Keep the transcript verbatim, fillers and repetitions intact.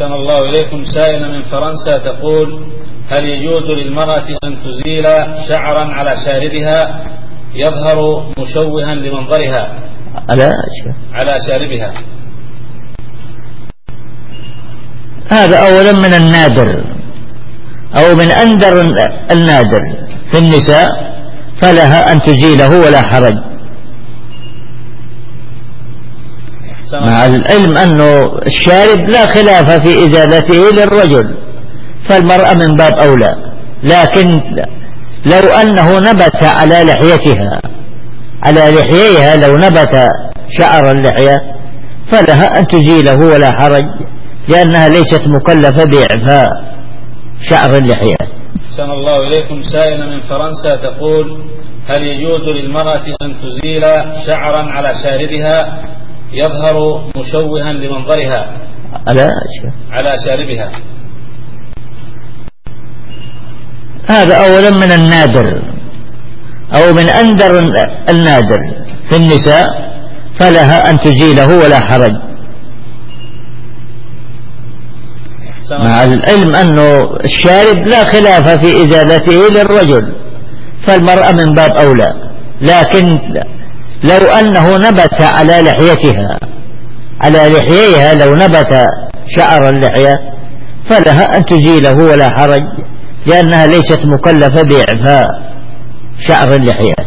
أحسن الله إليكم. سائلة من فرنسا تقول: هل يجوز للمرأة أن تزيل شعرا على شاربها يظهر مشوها لمنظرها على على شاربها؟ هذا أولا من النادر أو من أندر النادر في النساء، فلها أن تزيله ولا حرج، مع العلم أنه الشارب لا خلاف في إزالته للرجل، فالمرأة من باب أولى. لكن لو أنه نبت على لحيتها على لحييها لو نبت شعر اللحية فلها أن تزيله ولا حرج، لأنها ليست مكلفة بإعفاء شعر اللحية. أحسن الله إليكم. سائلة من فرنسا تقول: هل يجوز للمرأة أن تزيل شعرا على شاربها يظهر مشوها لمنظرها على على شاربها؟ هذا أولا من النادر أو من أندر النادر في النساء، فلها أن تزيله ولا حرج، مع العلم أنه الشارب لا خلاف في إزالته للرجل، فالمرأة من باب أولى. لكن لو أنه نبت على لحيتها على لحييها لو نبت شعر اللحية فلها أن تزيله ولا حرج، لأنها ليست مكلفة بإعفاء شعر اللحية.